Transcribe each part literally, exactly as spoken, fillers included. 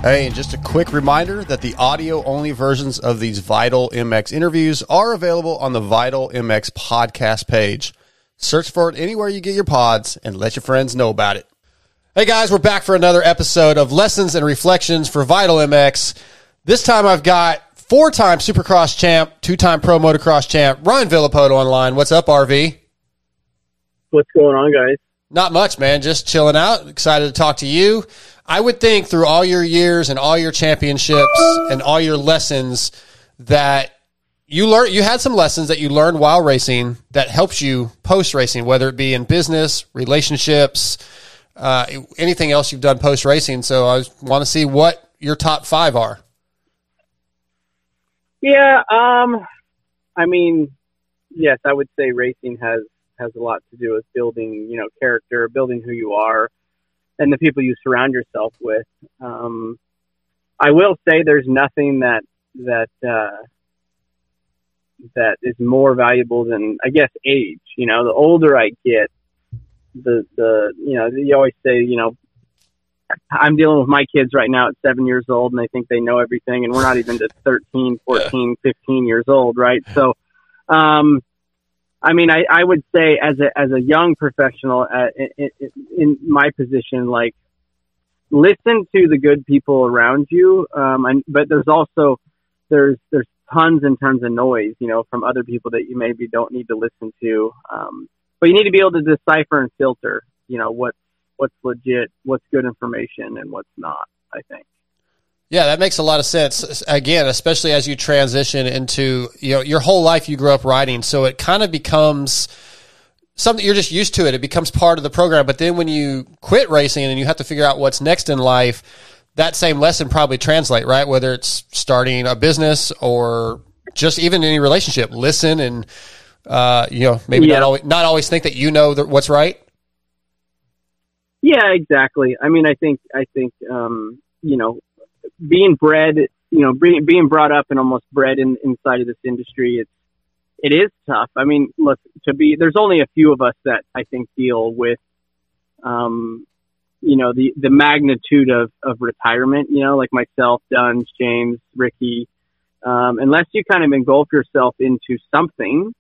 Hey, and just a quick reminder that the audio-only versions of these Vital M X interviews are available on the Vital M X podcast page. Search for it anywhere you get your pods and let your friends know about it. Hey guys, we're back for another episode of Lessons and Reflections for Vital M X. This time I've got four-time Supercross champ, two-time Pro Motocross champ, Ryan Villapoto online. What's up, R V? What's going on, guys? Not much, man. Just chilling out. Excited to talk to you. I would think through all your years and all your championships and all your lessons that you learned, you had some lessons that you learned while racing that helps you post racing, whether it be in business, relationships, uh, anything else you've done post racing. So I want to see what your top five are. Yeah. Um, I mean, yes, I would say racing has, has a lot to do with building, you know, character, building who you are, and the people you surround yourself with. Um, I will say there's nothing that that uh, that is more valuable than, I guess, age. You know, the older I get, the the you know, you always say, you know, I'm dealing with my kids right now at seven years old, and they think they know everything, and we're not even to thirteen, fourteen, fifteen years old, right? So, um, I mean, I, I would say as a as a young professional uh, in, in my position, like, listen to the good people around you. Um, and, but there's also there's there's tons and tons of noise, you know, from other people that you maybe don't need to listen to. Um, but you need to be able to decipher and filter, you know, what what's legit, what's good information, and what's not, I think. Yeah, that makes a lot of sense. Again, especially as you transition into, you know, your whole life you grew up riding, so it kind of becomes something you're just used to it. It becomes part of the program. But then when you quit racing and you have to figure out what's next in life, that same lesson probably translate, right? Whether it's starting a business or just even any relationship, listen and uh, you know, maybe yeah. not always not always think that you know the, what's right. Yeah, exactly. I mean, I think I think um, you know. being bred, you know, being, being brought up and almost bred in, inside of this industry, it's, it is tough. I mean, look, to be, there's only a few of us that I think deal with, um, you know, the, the magnitude of, of retirement, you know, like myself, Duns, James, Ricky, um, unless you kind of engulf yourself into something,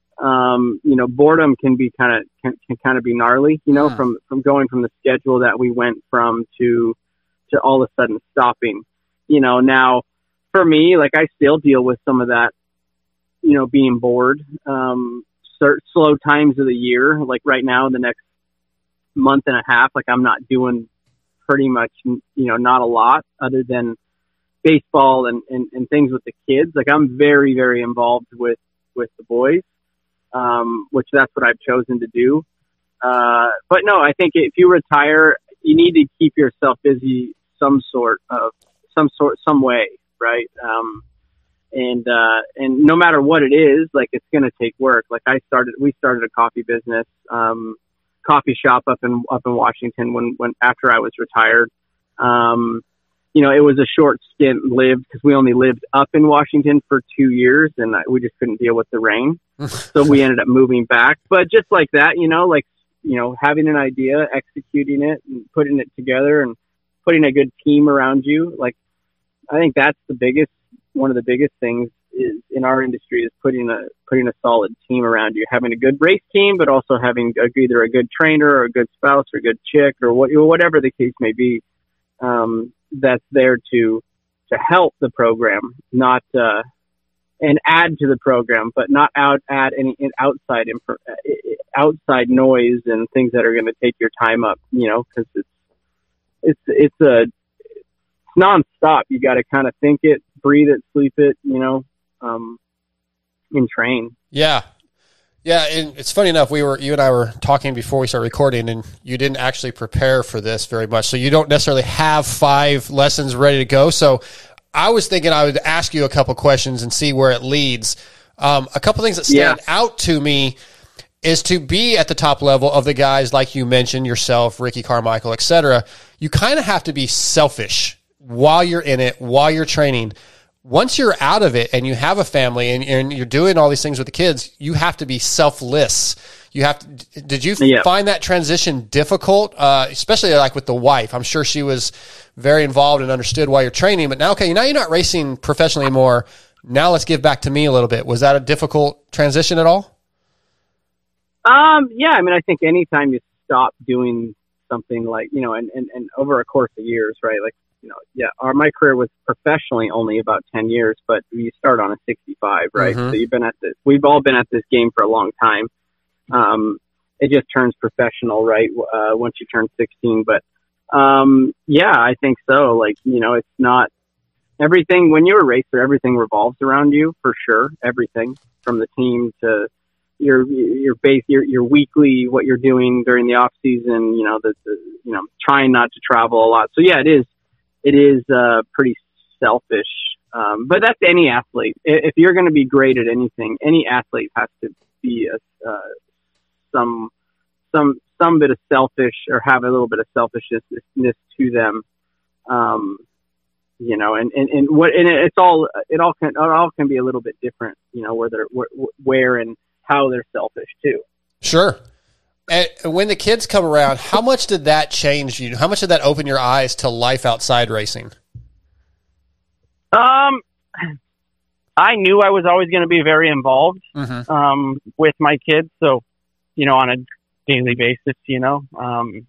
um, you know, boredom can be kind of, can, can kind of be gnarly, you know, yeah. from, from going from the schedule that we went from to, to all of a sudden stopping, you know. Now for me, like, I still deal with some of that, you know, being bored, um, certain slow times of the year. Like right now, in the next month and a half, like I'm not doing pretty much, you know, not a lot other than baseball and, and, and things with the kids. Like I'm very, very involved with, with the boys, um, which that's what I've chosen to do. Uh, but no, I think if you retire, you need to keep yourself busy some sort of, some sort, some way, right? Um, and, uh, and no matter what it is, like, it's going to take work. Like I started, we started a coffee business, um, coffee shop up in, up in Washington when, when, after I was retired. Um, you know, it was a short stint lived because we only lived up in Washington for two years and I, we just couldn't deal with the rain. So we ended up moving back, but just like that, you know, like, you know, having an idea, executing it and putting it together and putting a good team around you. Like, I think that's the biggest, one of the biggest things is in our industry is putting a, putting a solid team around you, having a good race team, but also having a, either a good trainer or a good spouse or a good chick or what, whatever the case may be. Um, that's there to, to help the program, not, uh, and add to the program, but not out add any outside info, outside noise and things that are going to take your time up, you know, because it's it's it's a it's nonstop. You got to kind of think it, breathe it, sleep it, you know, um, and train. Yeah, yeah. And it's funny enough. We were you and I were talking before we started recording, and you didn't actually prepare for this very much, so you don't necessarily have five lessons ready to go. So I was thinking I would ask you a couple questions and see where it leads. Um, a couple things that stand yeah. out to me is to be at the top level of the guys like you mentioned, yourself, Ricky Carmichael, et cetera. You kind of have to be selfish while you're in it, while you're training. once you're out of it and you have a family and, and you're doing all these things with the kids, you have to be selfless. You have to, did you yeah. find that transition difficult? Uh, especially like with the wife. I'm sure she was very involved and understood why you're training, but now, okay, now you're not racing professionally anymore. Now let's give back to me a little bit. Was that a difficult transition at all? Um, yeah, I mean, I think anytime you stop doing something like, you know, and, and, and over a course of years, right? Like, you know, yeah, our, my career was professionally only about ten years, but you start on a sixty-five, right? Mm-hmm. So you've been at this, we've all been at this game for a long time. Um, it just turns professional, right? Uh, once you turn sixteen, but, um, yeah, I think so. Like, you know, it's not everything when you're a racer, everything revolves around you for sure. Everything from the team to your, your base, your, your weekly, what you're doing during the off season, you know, the, the, you know, trying not to travel a lot. So yeah, it is, it is, uh, pretty selfish. Um, but that's any athlete. If you're going to be great at anything, any athlete has to be a, uh, some, some, some bit of selfish or have a little bit of selfishness to them. Um, you know, and, and, and what, and it's all, it all can, it all can be a little bit different, you know, where they're, where, where and how they're selfish too. Sure. And when the kids come around, how much did that change you? How much did that open your eyes to life outside racing? Um, I knew I was always going to be very involved, mm-hmm. um, with my kids. So, you know, on a daily basis, you know, um,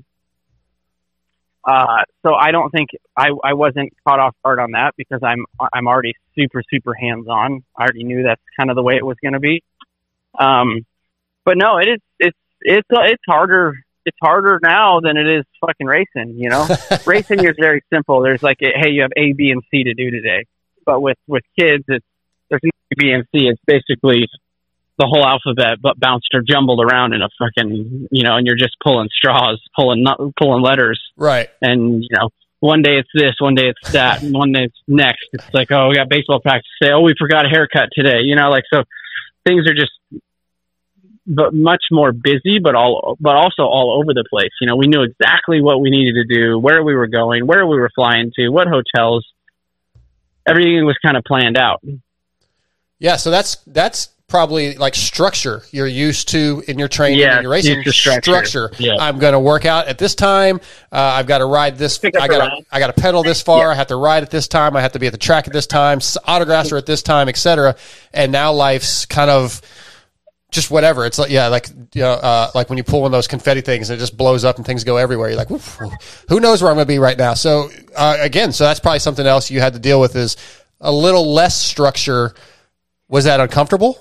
uh, so I don't think I, I wasn't caught off guard on that because I'm, I'm already super, super hands on. I already knew that's kind of the way it was going to be. Um, but no, it is, it's, it's, uh, it's harder. It's harder now than it is fucking racing, you know. Racing is very simple. There's like, a, hey, you have A, B, and C to do today. But with, with kids, it's, there's no A, B, and C. It's basically the whole alphabet, but bounced or jumbled around in a fucking, you know, and you're just pulling straws, pulling, pulling letters. Right. And, you know, one day it's this, one day it's that, and one day it's next. It's like, oh, we got baseball practice today. Oh, we forgot a haircut today. You know, like, so things are just, but much more busy, but all, but also all over the place. You know, we knew exactly what we needed to do, where we were going, where we were flying to, what hotels. Everything was kind of planned out. Yeah. So that's, that's probably like structure you're used to in your training yeah, and your racing structure. structure. Yeah. I'm going to work out at this time. Uh, I've got to ride this. I got to, I got to pedal this far. Yeah. I have to ride at this time. I have to be at the track at this time. Autographs are at this time, et cetera. And now life's kind of just whatever. It's like, yeah, like, you know, uh, like when you pull one of those confetti things and it just blows up and things go everywhere. You're like, who knows where I'm going to be right now? So, uh, again, so that's probably something else you had to deal with is a little less structure. Was that uncomfortable?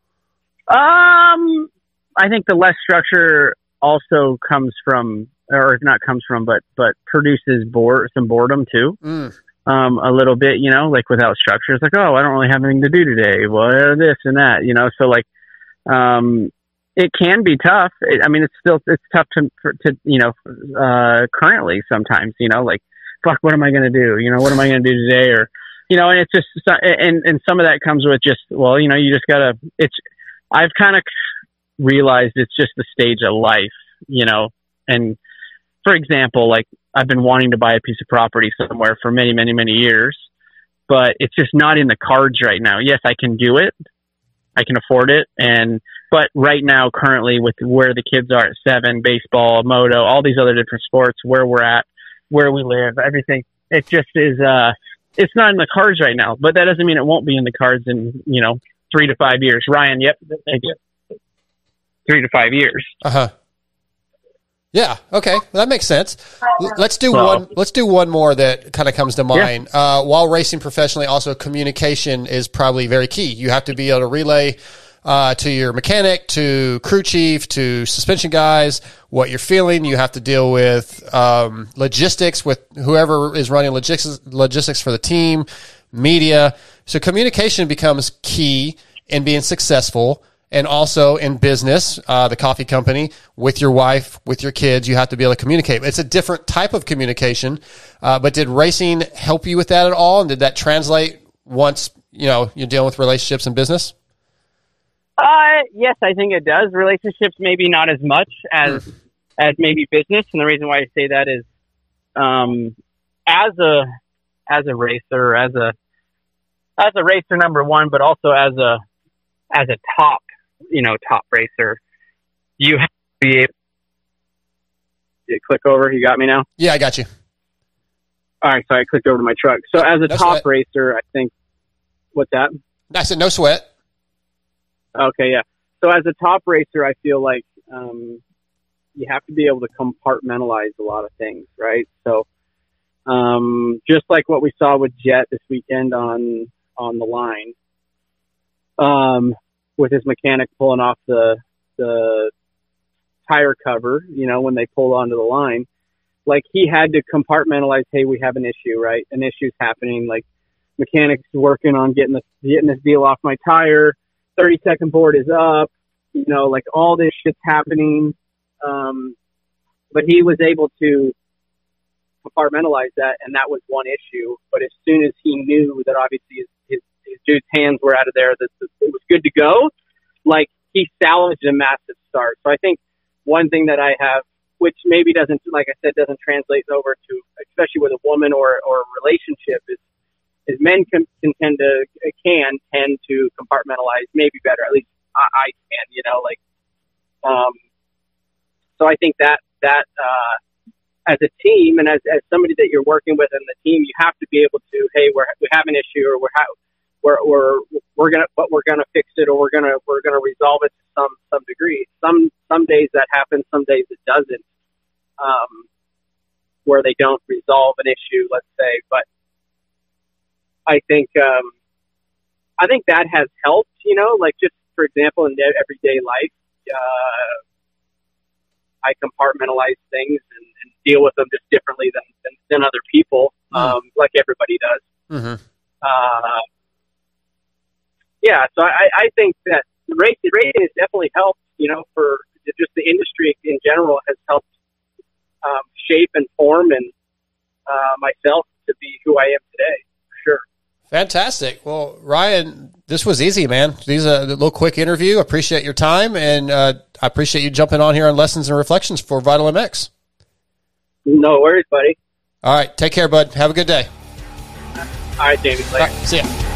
Um, I think the less structure also comes from, or not comes from, but, but produces bored, some boredom too. Mm. Um, a little bit, you know, like without structure, it's like, oh, I don't really have anything to do today. Well, this and that, you know, so like, Um, it can be tough. It, I mean, it's still, it's tough to, to, you know, uh, currently sometimes, you know, like, fuck, what am I going to do? You know, what am I going to do today? Or, you know, and it's just, and, and some of that comes with just, well, you know, you just gotta, it's, I've kind of realized it's just the stage of life, you know, and for example, like I've been wanting to buy a piece of property somewhere for many, many, many years, but it's just not in the cards right now. Yes, I can do it. I can afford it. And, but right now, currently with where the kids are at seven, baseball, moto, all these other different sports, where we're at, where we live, everything, it just is, uh, it's not in the cards right now, but that doesn't mean it won't be in the cards in, you know, three to five years. Ryan, yep. Three to five years. Uh-huh. Yeah. Okay. Well, that makes sense. L- let's do well, one. Let's do one more that kind of comes to mind. Yeah. Uh, while racing professionally, also communication is probably very key. You have to be able to relay uh, to your mechanic, to crew chief, to suspension guys what you're feeling. You have to deal with um, logistics with whoever is running logistics logistics for the team, media. So communication becomes key in being successful. And also in business, uh, the coffee company, with your wife, with your kids, you have to be able to communicate. It's a different type of communication. Uh, but did racing help you with that at all? And did that translate once, you know, you're dealing with relationships and business? Uh, yes, I think it does. Relationships, maybe not as much as, mm. as maybe business. And the reason why I say that is, um, as a, as a racer, as a, as a racer, number one, but also as a as a top, you know, top racer, you have to be able to click over. You got me now? Yeah, I got you. All right, so I clicked over to my truck. So as a no top sweat. racer, I think, what's that? I said no sweat. Okay, yeah. So as a top racer, I feel like um, you have to be able to compartmentalize a lot of things, right? So um, just like what we saw with Jet this weekend on on the line, um, with his mechanic pulling off the the tire cover, you know, when they pulled onto the line, like he had to compartmentalize. Hey, we have an issue, right? An issue's happening. Like mechanics working on getting the getting this deal off my tire. thirty second board is up, you know, like all this shit's happening. Um, but he was able to compartmentalize that, and that was one issue. But as soon as he knew that obviously his, his, his dude's hands were out of there, that it was good to go, like he salvaged a massive start. So I think one thing that I have, which maybe doesn't, like I said, doesn't translate over to, especially with a woman or, or a relationship, is is men can, can tend to can tend to compartmentalize maybe better. At least I, I can, you know, like. Um, so I think that that uh, as a team and as, as somebody that you're working with in the team, you have to be able to, hey, we're, we have an issue, or we're ha- we're we're we're gonna but we're gonna fix it, or we're gonna we're gonna resolve it to some some degree. Some some days that happens, some days it doesn't. Um, where they don't resolve an issue, let's say, but. I think um, I think that has helped, you know, like just for example, in everyday life, uh, I compartmentalize things and, and deal with them just differently than than, than other people, um, mm. like everybody does. Mm-hmm. Uh, yeah, so I, I think that the racing, racing has definitely helped, you know, for just the industry in general has helped um, shape and form and uh, myself to be who I am today. Sure. Fantastic. Well, Ryan, this was easy, man. These are a little quick interview. Appreciate your time, and uh, I appreciate you jumping on here on Lessons and Reflections for Vital M X. No worries, buddy. All right. Take care, bud. Have a good day. All right, Jamie. Later. All right, see ya.